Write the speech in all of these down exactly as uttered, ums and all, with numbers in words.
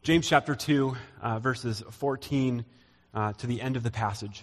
James chapter two, uh, verses fourteen uh, to the end of the passage.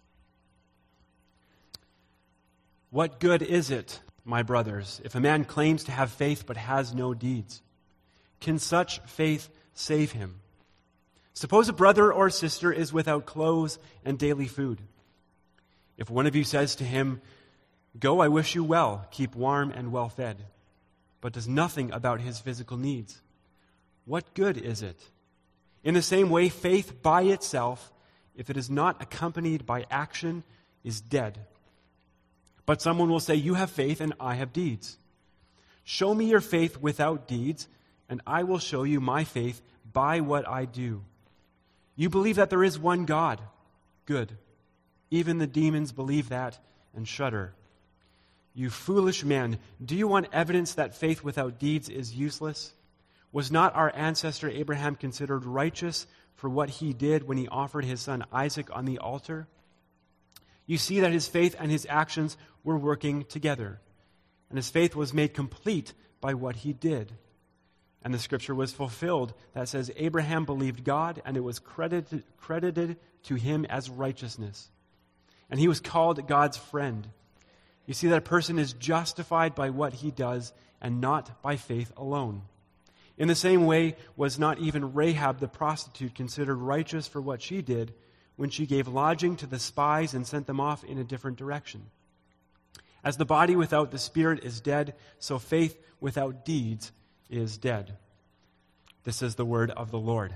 What good is it, my brothers, if a man claims to have faith but has no deeds? Can such faith save him? Suppose a brother or sister is without clothes and daily food. If one of you says to him, "Go, I wish you well, keep warm and well fed," but does nothing about his physical needs, what good is it? In the same way, faith by itself, if it is not accompanied by action, is dead. But someone will say, "You have faith and I have deeds." Show me your faith without deeds, and I will show you my faith by what I do. You believe that there is one God. Good. Even the demons believe that and shudder. You foolish man, do you want evidence that faith without deeds is useless? Was not our ancestor Abraham considered righteous for what he did when he offered his son Isaac on the altar? You see that his faith and his actions were working together, and his faith was made complete by what he did. And the scripture was fulfilled that says, Abraham believed God, and it was credited, credited to him as righteousness. And he was called God's friend. You see that a person is justified by what he does and not by faith alone. In the same way, was not even Rahab the prostitute considered righteous for what she did when she gave lodging to the spies and sent them off in a different direction? As the body without the spirit is dead, so faith without deeds is dead. This is the word of the Lord.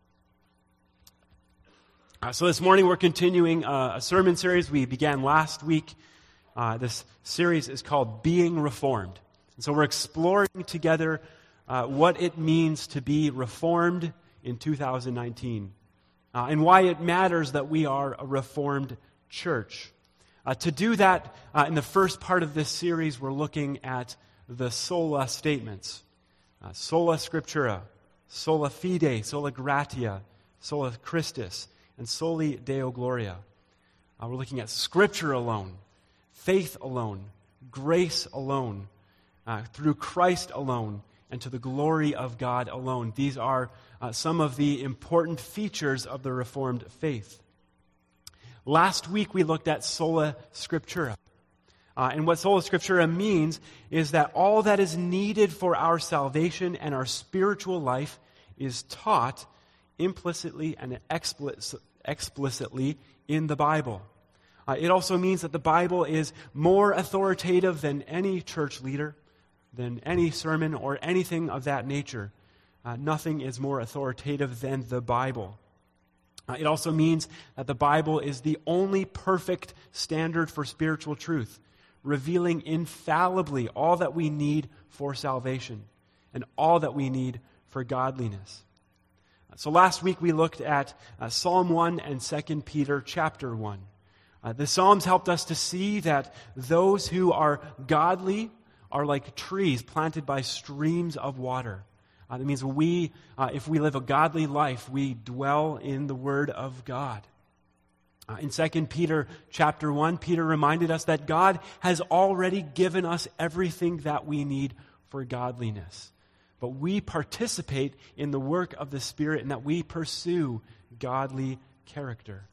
Uh, so this morning we're continuing uh, a sermon series we began last week. Uh, this series is called Being Reformed. And so we're exploring together uh, what it means to be reformed in two thousand nineteen uh, and why it matters that we are a reformed church. Uh, to do that, uh, in the first part of this series, we're looking at the sola statements. Uh, sola scriptura, sola fide, sola gratia, sola Christus, and soli Deo gloria. Uh, we're looking at Scripture alone, faith alone, grace alone, uh, through Christ alone, and to the glory of God alone. These are uh, some of the important features of the Reformed faith. Last week we looked at sola scriptura. Uh, and what sola scriptura means is that all that is needed for our salvation and our spiritual life is taught implicitly and explicitly in the Bible. Uh, it also means that the Bible is more authoritative than any church leader, than any sermon or anything of that nature. Uh, nothing is more authoritative than the Bible. Uh, it also means that the Bible is the only perfect standard for spiritual truth, revealing infallibly all that we need for salvation and all that we need for godliness. So last week we looked at uh, Psalm one and Second Peter chapter one. Uh, the Psalms helped us to see that those who are godly are like trees planted by streams of water. Uh, that means we, uh, if we live a godly life, we dwell in the Word of God. Uh, in Second Peter chapter one, Peter reminded us that God has already given us everything that we need for godliness. But we participate in the work of the Spirit and that we pursue godly character.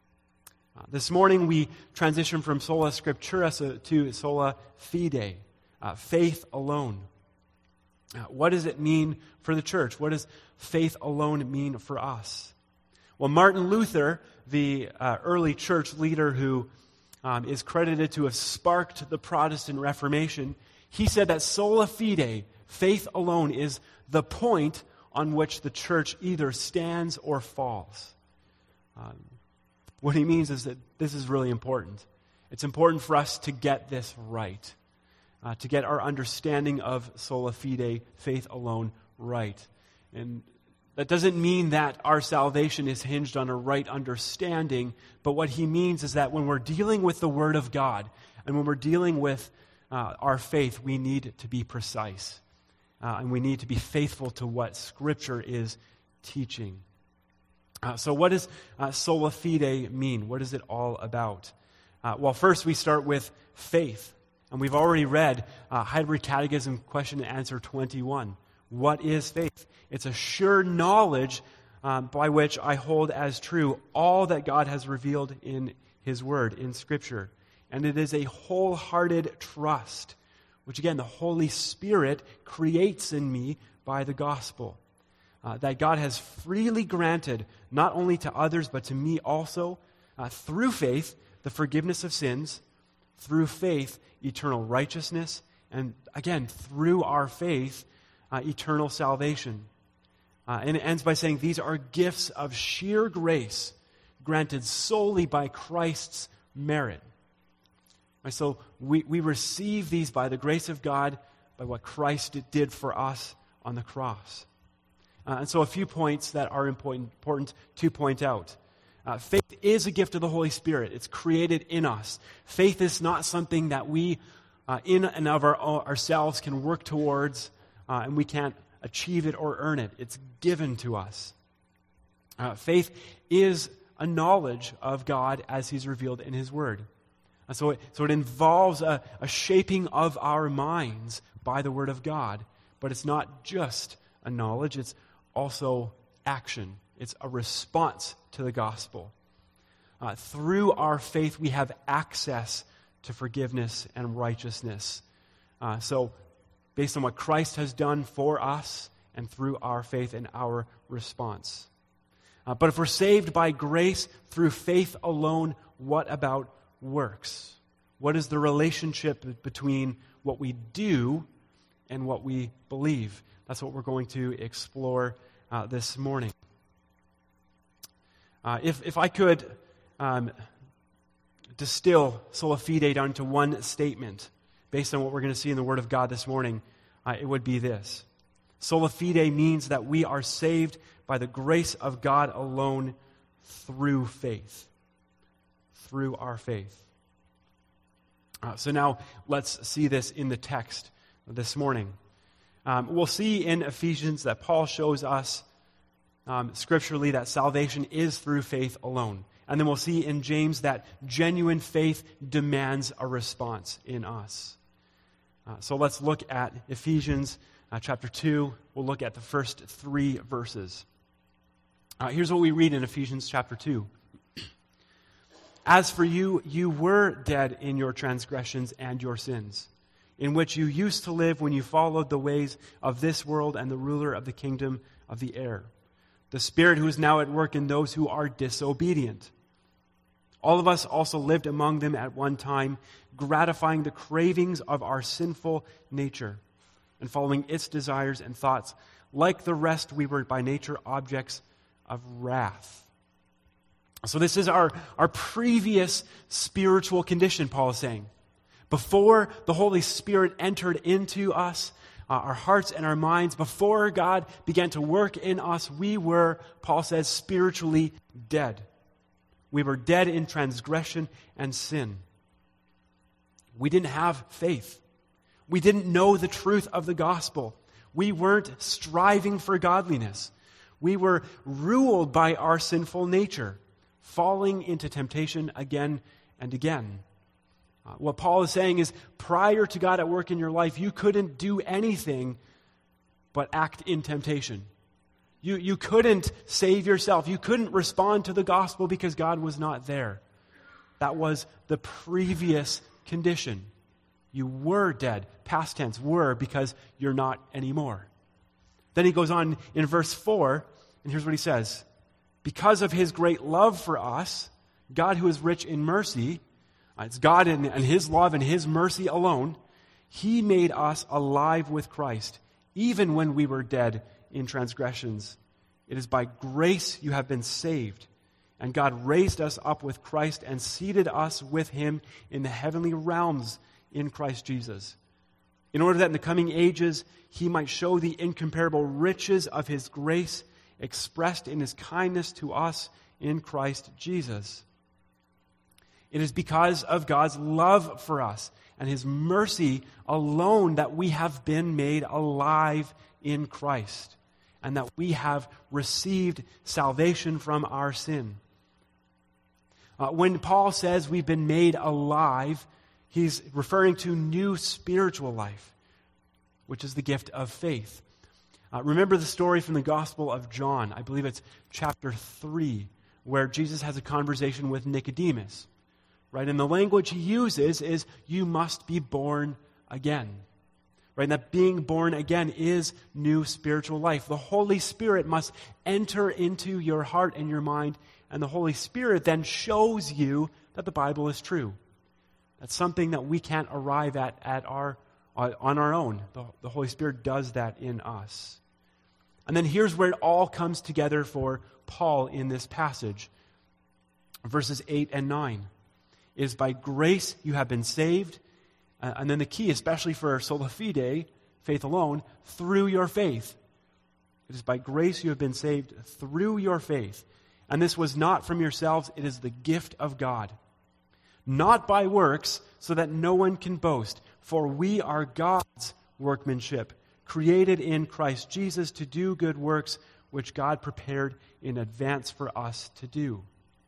Uh, this morning we transition from sola scriptura to sola fide, uh, faith alone. Uh, what does it mean for the church? What does faith alone mean for us? Well, Martin Luther, the uh, early church leader who um, is credited to have sparked the Protestant Reformation, he said that sola fide, faith alone, is the point on which the church either stands or falls. Um, what he means is that this is really important. It's important for us to get this right, uh, to get our understanding of sola fide, faith alone, right. And that doesn't mean that our salvation is hinged on a right understanding, but what he means is that when we're dealing with the Word of God and when we're dealing with uh, our faith, we need to be precise. Uh, and we need to be faithful to what Scripture is teaching. Uh, so what does uh, sola fide mean? What is it all about? Uh, well, first we start with faith. And we've already read uh, Heidelberg Catechism question and answer twenty-one. What is faith? It's a sure knowledge um, by which I hold as true all that God has revealed in His Word, in Scripture. And it is a wholehearted trust, which again, the Holy Spirit creates in me by the gospel. Uh, that God has freely granted, not only to others, but to me also, uh, through faith, the forgiveness of sins, through faith, eternal righteousness, and again, through our faith, uh, eternal salvation. Uh, and it ends by saying these are gifts of sheer grace, granted solely by Christ's merit. Right, so we, we receive these by the grace of God, by what Christ did for us on the cross. Uh, and so a few points that are important, important to point out. Uh, faith is a gift of the Holy Spirit. It's created in us. Faith is not something that we, uh, in and of our, ourselves, can work towards, uh, and we can't achieve it or earn it. It's given to us. Uh, faith is a knowledge of God as He's revealed in His Word. Uh, so, it, so it involves a, a shaping of our minds by the Word of God. But it's not just a knowledge, it's also action. It's a response to the gospel. Uh, through our faith, we have access to forgiveness and righteousness. Uh, so, based on what Christ has done for us and through our faith and our response. Uh, but if we're saved by grace through faith alone, what about works? What is the relationship between what we do and what we believe? That's what we're going to explore uh, this morning. Uh, if, if I could um, distill sola fide down to one statement based on what we're going to see in the Word of God this morning, uh, it would be this. Sola fide means that we are saved by the grace of God alone through faith. Through our faith. Uh, so now let's see this in the text this morning. Um, we'll see in Ephesians that Paul shows us um, scripturally that salvation is through faith alone. And then we'll see in James that genuine faith demands a response in us. Uh, so let's look at Ephesians uh, chapter two. We'll look at the first three verses. Uh, here's what we read in Ephesians chapter two. As for you, you were dead in your transgressions and your sins, in which you used to live when you followed the ways of this world and the ruler of the kingdom of the air, the spirit who is now at work in those who are disobedient. All of us also lived among them at one time, gratifying the cravings of our sinful nature and following its desires and thoughts. Like the rest, we were by nature objects of wrath. So this is our, our previous spiritual condition, Paul is saying. Before the Holy Spirit entered into us, uh, our hearts and our minds, before God began to work in us, we were, Paul says, spiritually dead. We were dead in transgression and sin. We didn't have faith. We didn't know the truth of the gospel. We weren't striving for godliness. We were ruled by our sinful nature, falling into temptation again and again. Uh, what Paul is saying is, prior to God at work in your life, you couldn't do anything but act in temptation. You, you couldn't save yourself. You couldn't respond to the gospel because God was not there. That was the previous condition. You were dead. Past tense, were, because you're not anymore. Then he goes on in verse four, and here's what he says. Because of His great love for us, God who is rich in mercy, uh, it's God and, and His love and His mercy alone, He made us alive with Christ, even when we were dead in transgressions. It is by grace you have been saved. And God raised us up with Christ and seated us with Him in the heavenly realms in Christ Jesus, in order that in the coming ages He might show the incomparable riches of His grace expressed in His kindness to us in Christ Jesus. It is because of God's love for us and His mercy alone that we have been made alive in Christ, and that we have received salvation from our sin. Uh, when Paul says we've been made alive, he's referring to new spiritual life, which is the gift of faith. Uh, remember the story from the Gospel of John. I believe it's chapter three, where Jesus has a conversation with Nicodemus. Right? And the language he uses is, you must be born again. Right? And that being born again is new spiritual life. The Holy Spirit must enter into your heart and your mind, and the Holy Spirit then shows you that the Bible is true. That's something that we can't arrive at, at our, uh, on our own. The, the Holy Spirit does that in us. And then here's where it all comes together for Paul in this passage. Verses eight and nine. It is by grace you have been saved. Uh, and then the key, especially for sola fide, faith alone, through your faith. It is by grace you have been saved through your faith. And this was not from yourselves, it is the gift of God. Not by works, so that no one can boast. For we are God's workmanship, created in Christ Jesus to do good works, which God prepared in advance for us to do.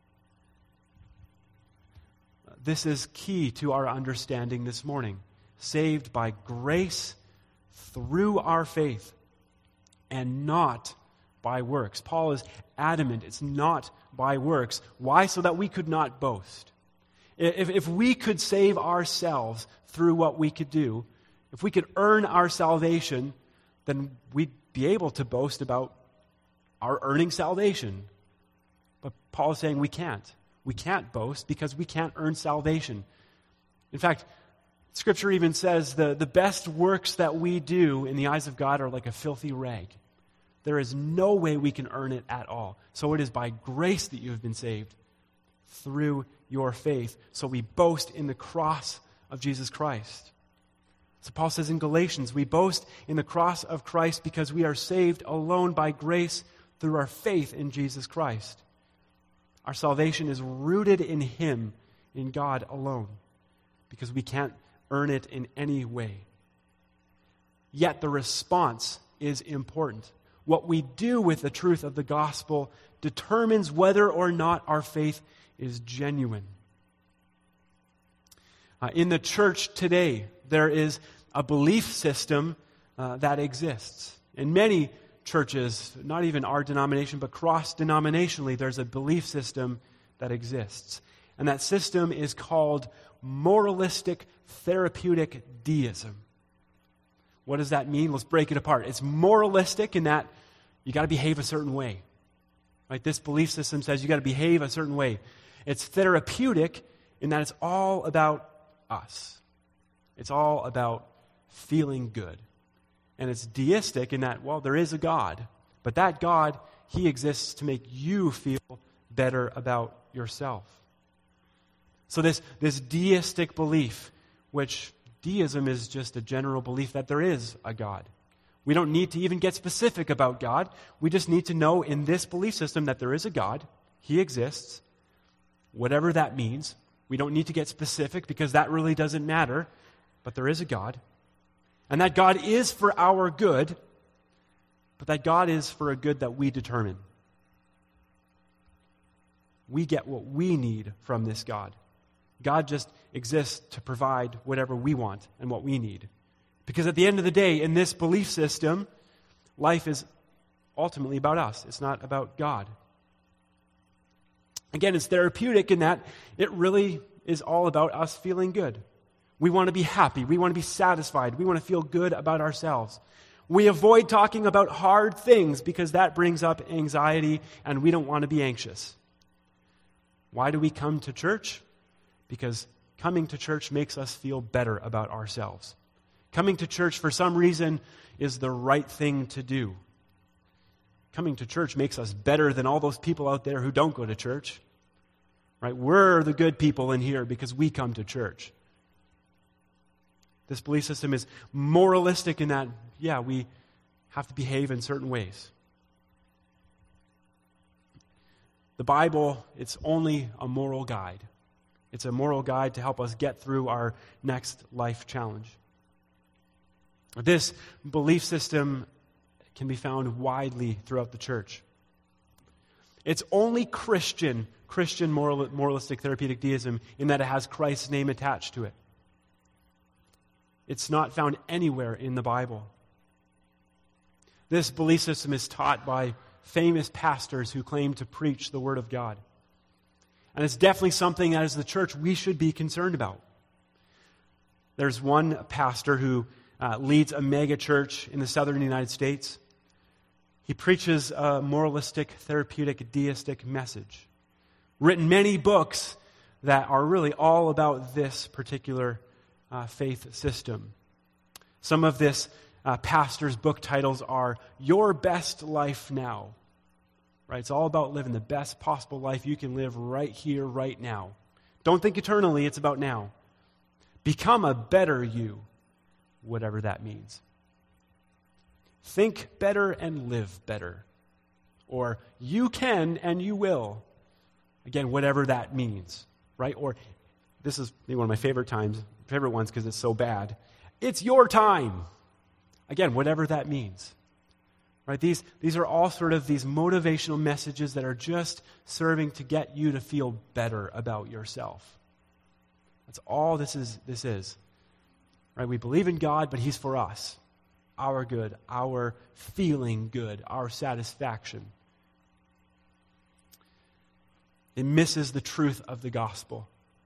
This is key to our understanding this morning. Saved by grace through our faith and not by works. Paul is adamant it's not by works. Why? So that we could not boast. If, if we could save ourselves through what we could do, if we could earn our salvation, then we'd be able to boast about our earning salvation. But Paul is saying we can't. We can't boast because we can't earn salvation. In fact, Scripture even says the, the best works that we do in the eyes of God are like a filthy rag. There is no way we can earn it at all. So it is by grace that you have been saved through your faith. So we boast in the cross of Jesus Christ. So Paul says in Galatians, we boast in the cross of Christ because we are saved alone by grace through our faith in Jesus Christ. Our salvation is rooted in Him, in God alone, because we can't earn it in any way. Yet the response is important. What we do with the truth of the gospel determines whether or not our faith is genuine. Uh, in the church today, there is a belief system uh, that exists. In many churches, not even our denomination, but cross-denominationally, there's a belief system that exists. And that system is called moralistic therapeutic deism. What does that mean? Let's break it apart. It's moralistic in that you got to behave a certain way. Right? This belief system says you got to behave a certain way. It's therapeutic in that it's all about us. It's all about feeling good. And it's deistic in that, well, there is a God. But that God, He exists to make you feel better about yourself. So this, this deistic belief, which deism is just a general belief that there is a God. We don't need to even get specific about God. We just need to know in this belief system that there is a God. He exists. Whatever that means. We don't need to get specific because that really doesn't matter. But there is a God. And that God is for our good, but that God is for a good that we determine. We get what we need from this God. God just exists to provide whatever we want and what we need. Because at the end of the day, in this belief system, life is ultimately about us. It's not about God. Again, it's therapeutic in that it really is all about us feeling good. We want to be happy. We want to be satisfied. We want to feel good about ourselves. We avoid talking about hard things because that brings up anxiety and we don't want to be anxious. Why do we come to church? Because coming to church makes us feel better about ourselves. Coming to church for some reason is the right thing to do. Coming to church makes us better than all those people out there who don't go to church. Right? We're the good people in here because we come to church. This belief system is moralistic in that, yeah, we have to behave in certain ways. The Bible, it's only a moral guide. It's a moral guide to help us get through our next life challenge. This belief system can be found widely throughout the church. It's only Christian, Christian moral, moralistic therapeutic deism in that it has Christ's name attached to it. It's not found anywhere in the Bible. This belief system is taught by famous pastors who claim to preach the Word of God. And it's definitely something that as the church we should be concerned about. There's one pastor who uh, leads a mega church in the southern United States. He preaches a moralistic, therapeutic, deistic message. Written many books that are really all about this particular uh, faith system. Some of this uh, pastor's book titles are Your Best Life Now. Right? It's all about living the best possible life you can live right here, right now. Don't think eternally, it's about now. Become a better you, whatever that means. Think better and live better. Or you can and you will. Again, whatever that means. Right? Or this is maybe one of my favorite times, favorite ones because it's so bad. It's your time. Again, whatever that means. Right? These, these are all sort of these motivational messages that are just serving to get you to feel better about yourself. That's all this is. This is. Right? We believe in God, but He's for us. Our good, our feeling good, our satisfaction. It misses the truth of the gospel.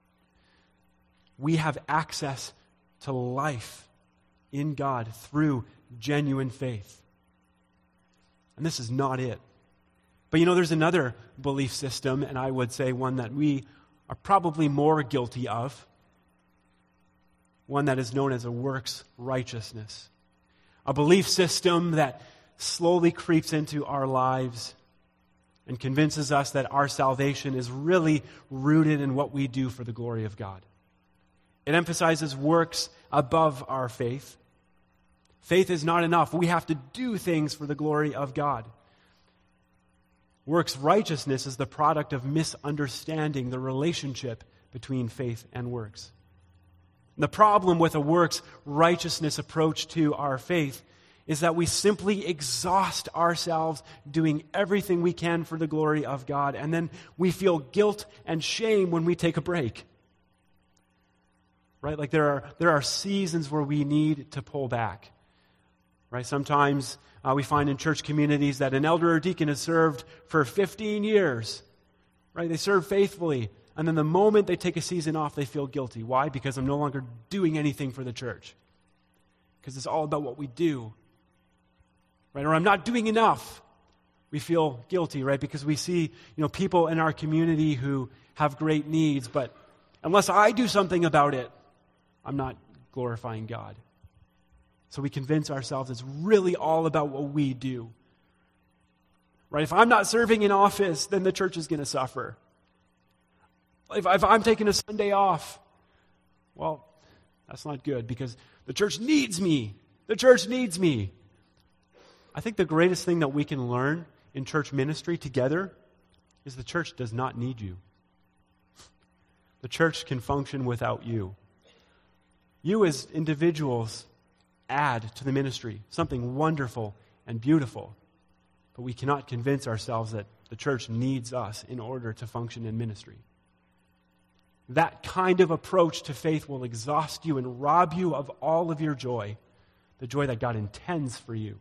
We have access to life in God through genuine faith. And this is not it. But you know, there's another belief system, and I would say one that we are probably more guilty of. One that is known as a works righteousness. A belief system that slowly creeps into our lives and convinces us that our salvation is really rooted in what we do for the glory of God. It emphasizes works above our faith. Faith is not enough. We have to do things for the glory of God. Works righteousness is the product of misunderstanding the relationship between faith and works. The problem with a works righteousness approach to our faith is that we simply exhaust ourselves doing everything we can for the glory of God, and then we feel guilt and shame when we take a break. Right? Like there are there are seasons where we need to pull back. Right? Sometimes uh, we find in church communities that an elder or deacon has served for fifteen years. Right? They serve faithfully. And then the moment they take a season off, they feel guilty. Why? Because I'm no longer doing anything for the church. Because it's all about what we do. Right? Or I'm not doing enough. We feel guilty, right? Because we see, you know, people in our community who have great needs, but unless I do something about it, I'm not glorifying God. So we convince ourselves it's really all about what we do. Right? If I'm not serving in office, then the church is going to suffer. If, if I'm taking a Sunday off, well, that's not good because the church needs me. The church needs me. I think the greatest thing that we can learn in church ministry together is the church does not need you. The church can function without you. You as individuals add to the ministry something wonderful and beautiful, but we cannot convince ourselves that the church needs us in order to function in ministry. That kind of approach to faith will exhaust you and rob you of all of your joy, the joy that God intends for you.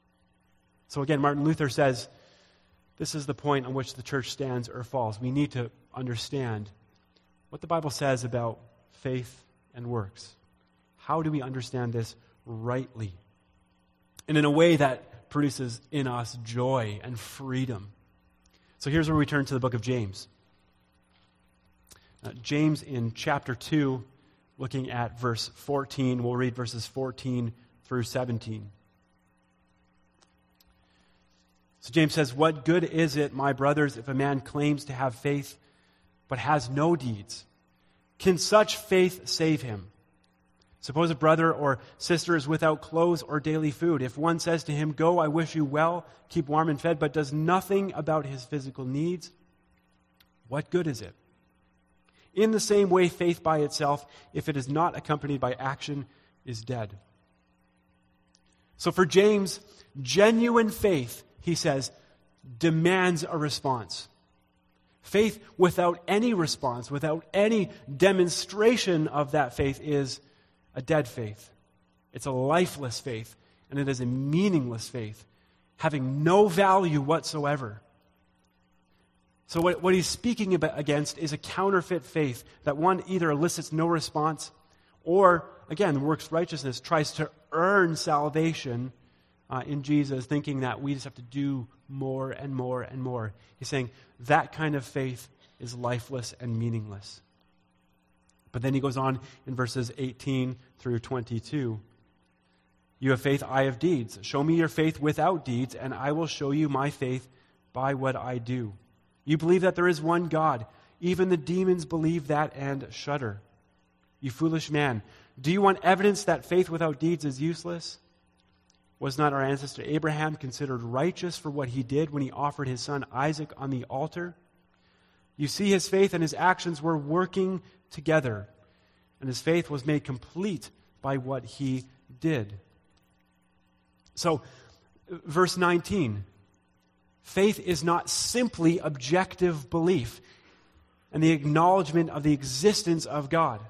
So again, Martin Luther says, this is the point on which the church stands or falls. We need to understand what the Bible says about faith and works. How do we understand this rightly? And in a way that produces in us joy and freedom. So here's where we turn to the book of James. Uh, James in chapter two, looking at verse fourteen. We'll read verses fourteen through seventeen. So James says, "What good is it, my brothers, if a man claims to have faith but has no deeds? Can such faith save him? Suppose a brother or sister is without clothes or daily food. If one says to him, 'Go, I wish you well, keep warm and fed,' but does nothing about his physical needs, what good is it? In the same way, faith by itself, if it is not accompanied by action, is dead." So for James, genuine faith, he says, demands a response. Faith without any response, without any demonstration of that faith is a dead faith. It's a lifeless faith, and it is a meaningless faith having no value whatsoever. So what, what he's speaking about against is a counterfeit faith that, one, either elicits no response or, again, works righteousness, tries to earn salvation uh, in Jesus, thinking that we just have to do more and more and more. He's saying that kind of faith is lifeless and meaningless. But then he goes on in verses eighteen through twenty-two. You have faith, I have deeds. Show me your faith without deeds, and I will show you my faith by what I do. You believe that there is one God. Even the demons believe that and shudder. You foolish man, do you want evidence that faith without deeds is useless? Was not our ancestor Abraham considered righteous for what he did when he offered his son Isaac on the altar? You see, his faith and his actions were working together, and his faith was made complete by what he did. So, verse nineteen, faith is not simply objective belief and the acknowledgement of the existence of God.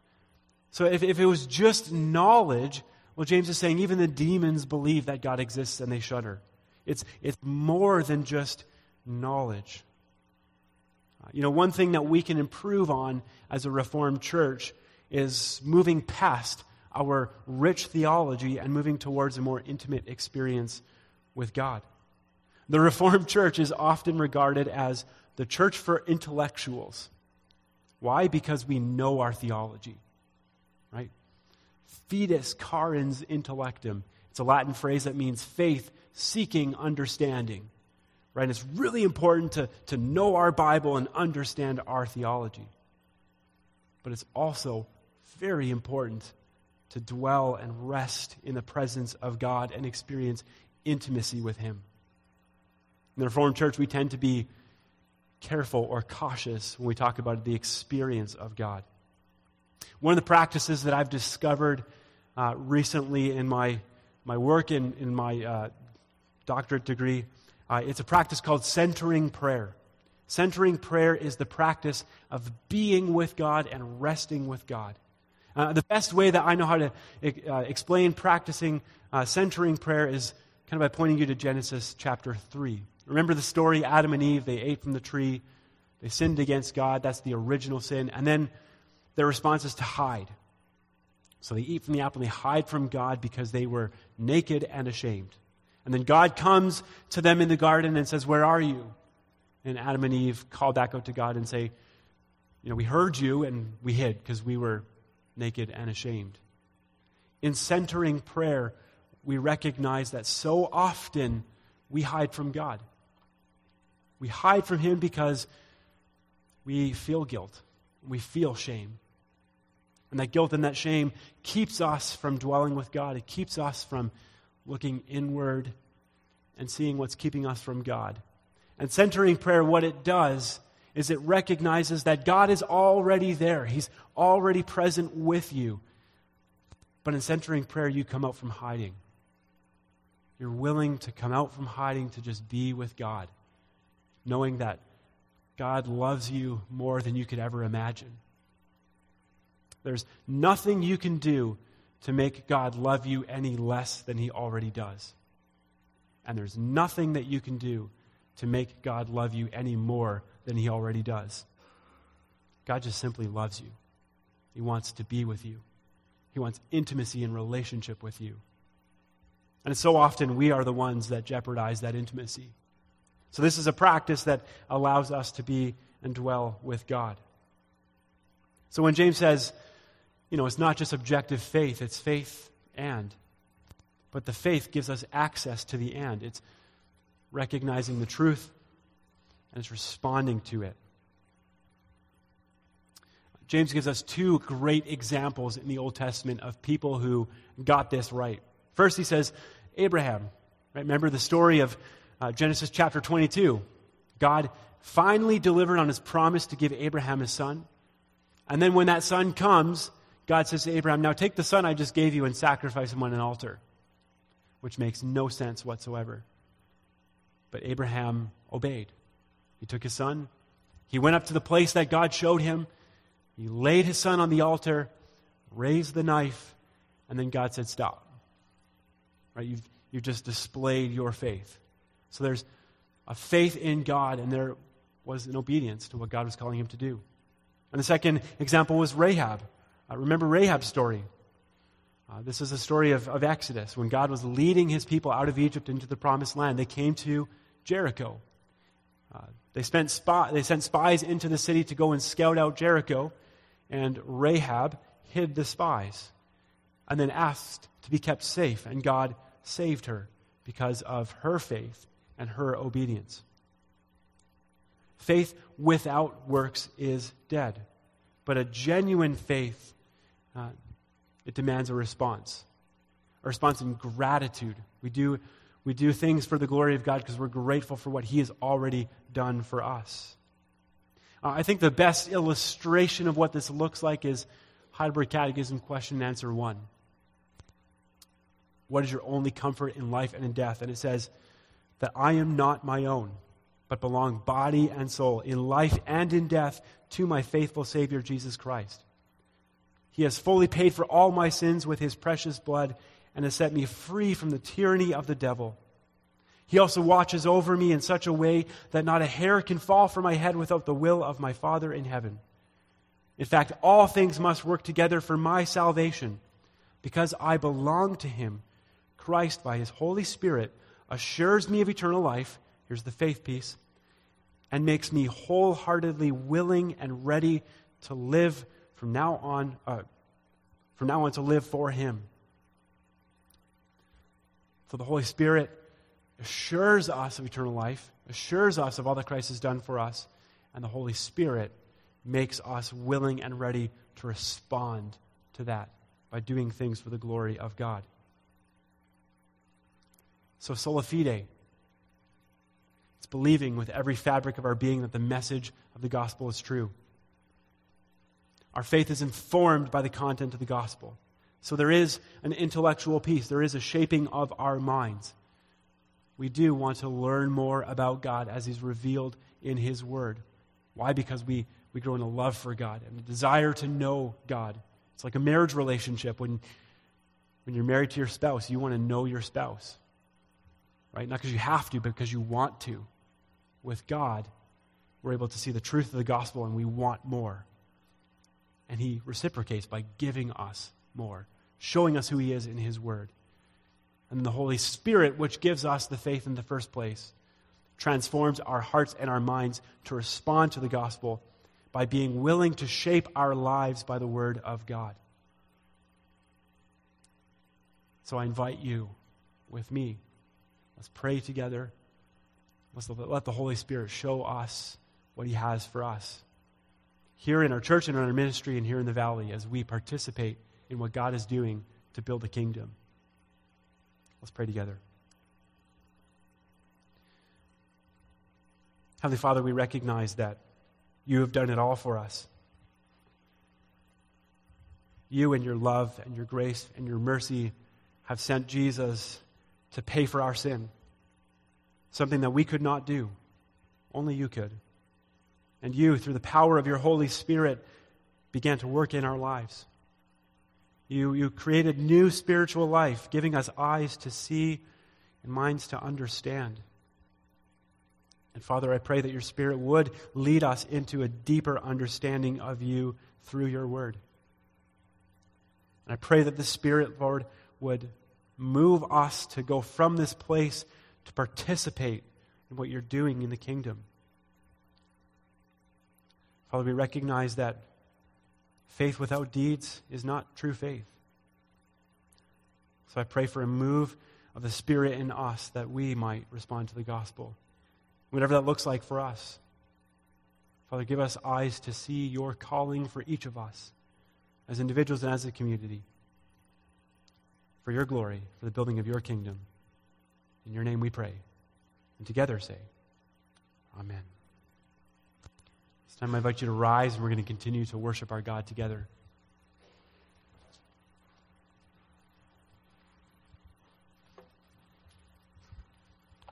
So if, if it was just knowledge, well, James is saying even the demons believe that God exists and they shudder. It's, it's more than just knowledge. Uh, you know, one thing that we can improve on as a Reformed church is moving past our rich theology and moving towards a more intimate experience with God. The Reformed church is often regarded as the church for intellectuals. Why? Because we know our theology, right? Fides carens intellectum. It's a Latin phrase that means faith seeking understanding, right? And it's really important to, to know our Bible and understand our theology. But it's also very important to dwell and rest in the presence of God and experience intimacy with Him. In the Reformed Church, we tend to be careful or cautious when we talk about the experience of God. One of the practices that I've discovered uh, recently in my my work in, in my uh, doctorate degree, uh, it's a practice called centering prayer. Centering prayer is the practice of being with God and resting with God. Uh, the best way that I know how to uh, explain practicing uh, centering prayer is kind of by pointing you to Genesis chapter three. Remember the story, Adam and Eve, they ate from the tree, they sinned against God, that's the original sin, and then their response is to hide. So they eat from the apple and they hide from God because they were naked and ashamed. And then God comes to them in the garden and says, "Where are you?" And Adam and Eve call back out to God and say, "You know, we heard you and we hid because we were naked and ashamed." In centering prayer, we recognize that so often we hide from God. We hide from Him because we feel guilt. We feel shame. And that guilt and that shame keeps us from dwelling with God. It keeps us from looking inward and seeing what's keeping us from God. And centering prayer, what it does is it recognizes that God is already there. He's already present with you. But in centering prayer, you come out from hiding. You're willing to come out from hiding to just be with God, knowing that God loves you more than you could ever imagine. There's nothing you can do to make God love you any less than He already does. And there's nothing that you can do to make God love you any more than He already does. God just simply loves you. He wants to be with you. He wants intimacy and relationship with you. And so often we are the ones that jeopardize that intimacy. So this is a practice that allows us to be and dwell with God. So when James says, you know, it's not just objective faith, it's faith and. But the faith gives us access to the and. It's recognizing the truth and it's responding to it. James gives us two great examples in the Old Testament of people who got this right. First, he says, Abraham. Right? Remember the story of uh, Genesis chapter twenty-two. God finally delivered on His promise to give Abraham his son. And then when that son comes, God says to Abraham, "Now take the son I just gave you and sacrifice him on an altar." Which makes no sense whatsoever. But Abraham obeyed. He took his son. He went up to the place that God showed him. He laid his son on the altar, raised the knife, and then God said, "Stop." Right? You've, you've just displayed your faith. So there's a faith in God, and there was an obedience to what God was calling him to do. And the second example was Rahab. Uh, remember Rahab's story. Uh, this is a story of, of Exodus. When God was leading his people out of Egypt into the promised land, they came to Jericho. Uh, they, spent spy, they sent spies into the city to go and scout out Jericho, and Rahab hid the spies and then asked to be kept safe, and God saved her because of her faith and her obedience. Faith without works is dead, but a genuine faith, uh, it demands a response, a response in gratitude. We do, we do things for the glory of God because we're grateful for what he has already done for us. Uh, I think the best illustration of what this looks like is Heidelberg Catechism question and answer one. What is your only comfort in life and in death? And it says that I am not my own, but belong body and soul, in life and in death, to my faithful Savior, Jesus Christ. He has fully paid for all my sins with his precious blood and has set me free from the tyranny of the devil. He also watches over me in such a way that not a hair can fall from my head without the will of my Father in heaven. In fact, all things must work together for my salvation. Because I belong to him, Christ, by his Holy Spirit, assures me of eternal life, here's the faith piece, and makes me wholeheartedly willing and ready to live from now on, uh, from now on to live for him. So the Holy Spirit assures us of eternal life, assures us of all that Christ has done for us, and the Holy Spirit makes us willing and ready to respond to that by doing things for the glory of God. So sola fide, it's believing with every fabric of our being that the message of the gospel is true. Our faith is informed by the content of the gospel. So there is an intellectual piece. There is a shaping of our minds. We do want to learn more about God as he's revealed in his word. Why? Because we, we grow in a love for God and a desire to know God. It's like a marriage relationship. When, when you're married to your spouse, you want to know your spouse. Right? Not because you have to, but because you want to. With God, we're able to see the truth of the gospel and we want more. And he reciprocates by giving us more, showing us who he is in his word. And the Holy Spirit, which gives us the faith in the first place, transforms our hearts and our minds to respond to the gospel by being willing to shape our lives by the word of God. So I invite you with me. Let's pray together. Let's let the Holy Spirit show us what he has for us here in our church and in our ministry and here in the valley as we participate in what God is doing to build the kingdom. Let's pray together. Heavenly Father, we recognize that you have done it all for us. You and your love and your grace and your mercy have sent Jesus to pay for our sin, something that we could not do. Only you could. And you, through the power of your Holy Spirit, began to work in our lives. You, you created new spiritual life, giving us eyes to see and minds to understand. And Father, I pray that your Spirit would lead us into a deeper understanding of you through your word. And I pray that the Spirit, Lord, would move us to go from this place to participate in what you're doing in the kingdom. Father, we recognize that faith without deeds is not true faith. So I pray for a move of the Spirit in us that we might respond to the gospel, whatever that looks like for us. Father, give us eyes to see your calling for each of us as individuals and as a community, for your glory, for the building of your kingdom. In your name we pray. And together say, Amen. This time I invite you to rise, and we're going to continue to worship our God together.